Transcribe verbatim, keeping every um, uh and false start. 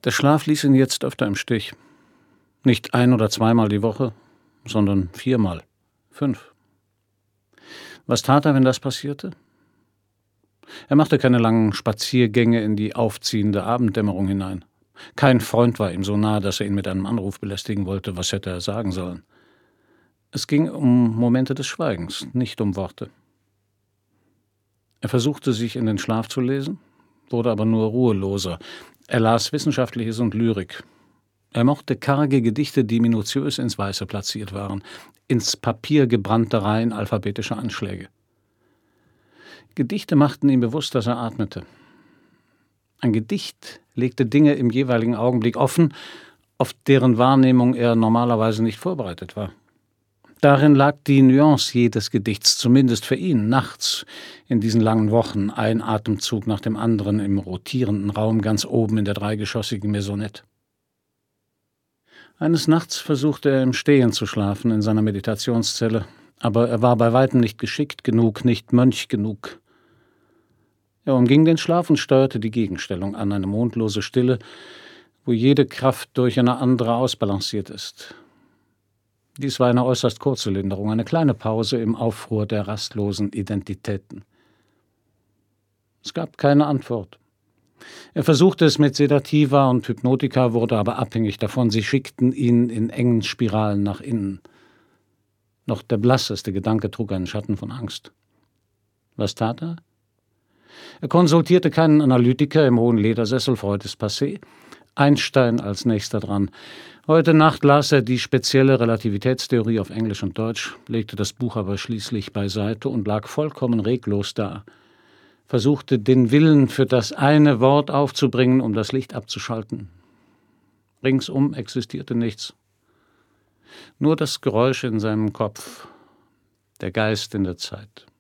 Der Schlaf ließ ihn jetzt öfter im Stich. Nicht ein- oder zweimal die Woche, sondern viermal, fünf. Was tat er, wenn das passierte? Er machte keine langen Spaziergänge in die aufziehende Abenddämmerung hinein. Kein Freund war ihm so nahe, dass er ihn mit einem Anruf belästigen wollte. Was hätte er sagen sollen? Es ging um Momente des Schweigens, nicht um Worte. Er versuchte, sich in den Schlaf zu lesen, wurde aber nur ruheloser. Er las Wissenschaftliches und Lyrik. Er mochte karge Gedichte, die minutiös ins Weiße platziert waren, ins Papier gebrannte Reihen alphabetischer Anschläge. Gedichte machten ihm bewusst, dass er atmete. Ein Gedicht legte Dinge im jeweiligen Augenblick offen, auf deren Wahrnehmung er normalerweise nicht vorbereitet war. Darin lag die Nuance jedes Gedichts, zumindest für ihn, nachts, in diesen langen Wochen, ein Atemzug nach dem anderen im rotierenden Raum ganz oben in der dreigeschossigen Maisonette. Eines Nachts versuchte er im Stehen zu schlafen in seiner Meditationszelle, aber er war bei weitem nicht geschickt genug, nicht Mönch genug. Er umging den Schlaf und steuerte die Gegenstellung an, eine mondlose Stille, wo jede Kraft durch eine andere ausbalanciert ist. Dies war eine äußerst kurze Linderung, eine kleine Pause im Aufruhr der rastlosen Identitäten. Es gab keine Antwort. Er versuchte es mit Sedativa und Hypnotika, wurde aber abhängig davon. Sie schickten ihn in engen Spiralen nach innen. Noch der blasseste Gedanke trug einen Schatten von Angst. Was tat er? Er konsultierte keinen Analytiker im hohen Ledersessel, Freud ist passé. Einstein als nächster dran. Heute Nacht las er die spezielle Relativitätstheorie auf Englisch und Deutsch, legte das Buch aber schließlich beiseite und lag vollkommen reglos da. Versuchte, den Willen für das eine Wort aufzubringen, um das Licht abzuschalten. Ringsum existierte nichts. Nur das Geräusch in seinem Kopf, der Geist in der Zeit.